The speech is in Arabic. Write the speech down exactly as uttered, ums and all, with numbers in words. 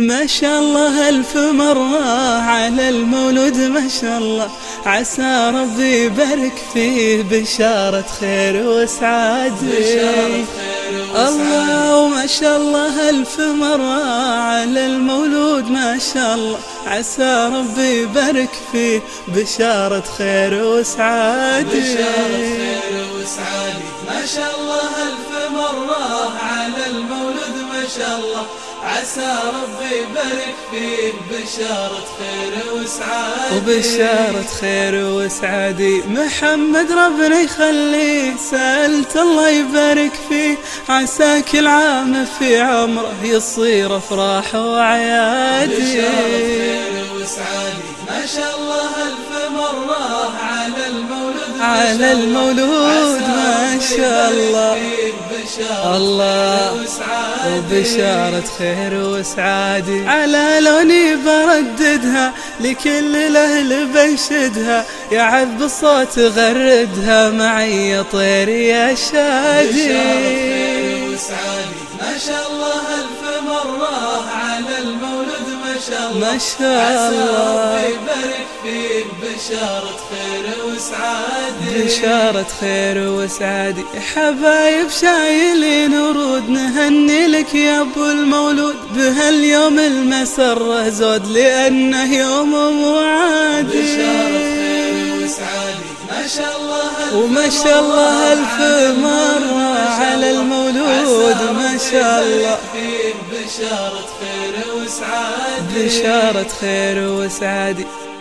ما شاء الله ألف مرة على المولود ما شاء الله، عسى ربي يبارك فيه بشارة خير وسعادة. الله وما شاء الله ألف مرة على المولود ما شاء الله، عسى ربي يبارك فيه بشارة خير وسعادة. بشارة خير وسعادة ما شاء الله ألف مرة على المولود ما شاء الله، عسى ربي يبارك فيه بشارة خير وسعادة. وبشارة خير وسعادة محمد ربنا يخليه، سألت الله يبارك فيه، عسى كل عام في عمره يصير أفراح وعيادة. بشارة خير وسعادة ما شاء الله ألف مرة على المولود على المولود ما شاء الله. الله وبشارة خير وسعادة على لوني برددها لكل الأهل بنشدها، يا عذب الصوت غردها معي يا طير يا شادي. بشارة خير وسعادة ما شاء الله ألف مرة على المولود ما شاء الله، ما شاء الله. عسى ربي يبارك فيه بشارة خير وسعادة. بشارة خير وسعادة حبايب شايلين ورود، نهني لك يا ابو المولود بهاليوم المسرة زود لأنه يوم موعد. بشارة خير وسعادة ما شاء الله وما شاء الله ألف مرة على المولود ما شاء الله، بشارة خير وسعادة. بشارة خير وسعادة.